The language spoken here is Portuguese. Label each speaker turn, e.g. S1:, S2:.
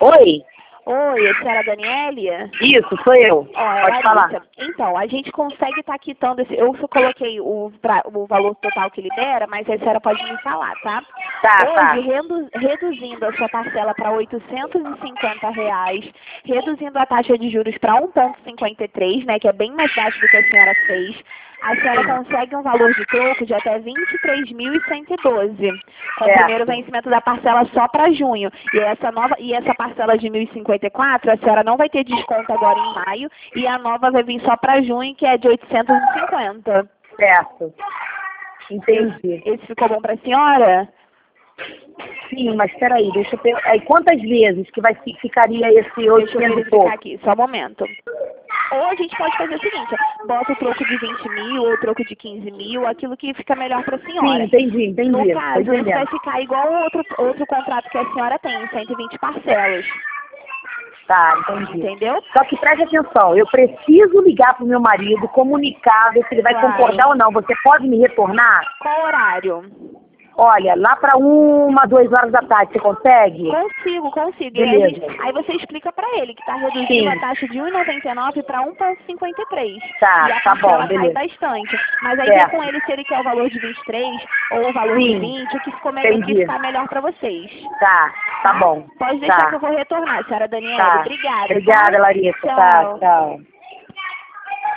S1: Oi?
S2: Oi, a senhora Daniele?
S1: Isso, sou eu.
S2: Ó, é
S1: Pode falar.
S2: Larissa. Então, a gente consegue estar quitando esse... Eu só coloquei o valor total que libera, mas a senhora pode me falar, tá?
S1: Tá.
S2: Hoje, reduzindo a sua parcela para R$ 850, reduzindo a taxa de juros para 1,53, né, que é bem mais baixo do que a senhora fez, a senhora consegue um valor de troco de até 23.112, com o primeiro vencimento da parcela só para junho. E essa parcela de 1.054, a senhora não vai ter desconto agora em maio, e a nova vai vir só para junho, que é de 850.
S1: Certo. Entendi.
S2: Esse ficou bom para a senhora?
S1: Sim, mas peraí, deixa eu ver. Aí quantas vezes que ficaria esse
S2: Deixa eu
S1: 800 e
S2: verificar
S1: pouco?
S2: aqui, só um momento. Ou a gente pode fazer o seguinte, bota o troco de 20 mil ou o troco de 15 mil, aquilo que fica melhor para a senhora.
S1: Sim, entendi.
S2: No caso,
S1: Tô
S2: esse vai
S1: entendendo.
S2: ficar igual o outro contrato que a senhora tem, 120 parcelas.
S1: Tá, entendi.
S2: Entendeu?
S1: Só que preste atenção, eu preciso ligar pro meu marido, comunicar, ver se ele vai
S2: Claro.
S1: concordar ou não. Você pode me retornar?
S2: Qual horário?
S1: Olha, lá para 1, 2 horas da tarde, você consegue?
S2: Consigo.
S1: Beleza.
S2: Aí você explica para ele que está reduzindo
S1: Sim.
S2: a taxa de 1,99 para 1,53.
S1: Tá,
S2: E a
S1: tá bom,
S2: parcela cai
S1: beleza.
S2: bastante. Mas aí vê
S1: Certo.
S2: com ele se ele quer o valor de 23 ou o valor de
S1: Sim.
S2: 20, o que
S1: Entendi.
S2: ficar melhor para vocês.
S1: Tá bom.
S2: Pode deixar
S1: Tá.
S2: que eu vou retornar, senhora Daniela.
S1: Tá.
S2: Obrigada.
S1: Obrigada,
S2: tá?
S1: Larissa.
S2: Tchau.
S1: Tchau.